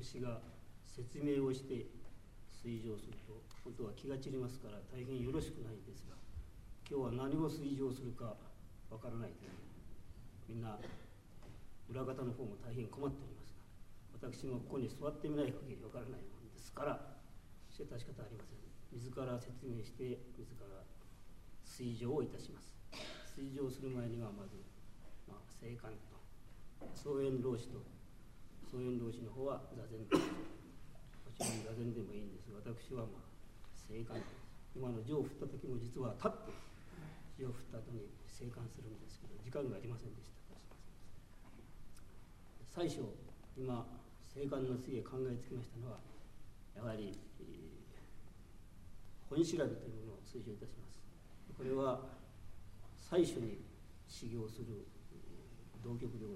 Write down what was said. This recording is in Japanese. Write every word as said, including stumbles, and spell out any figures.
私が説明をして炊事をすると本当は気が散りますから大変よろしくないんですが、今日は何を炊事をするかわからないという、みんな裏方の方も大変困っておりますが、私もここに座ってみない限りわからないものですから仕方仕方ありません。自ら説明して自ら炊事をいたします。炊事をする前にはまず、まあ、聖官と宗園老師と宗園老師の方は座禅と、もちろん座禅でもいいんですが、私はまあ聖官と、今の杖を振った時も実は立って杖を振った後に聖官するんですけど、時間がありませんでした。最初今聖官の次へ考えつきましたのは、やはり、えー、本調べというものを推奨いたします。これは最初に修行する道極でござい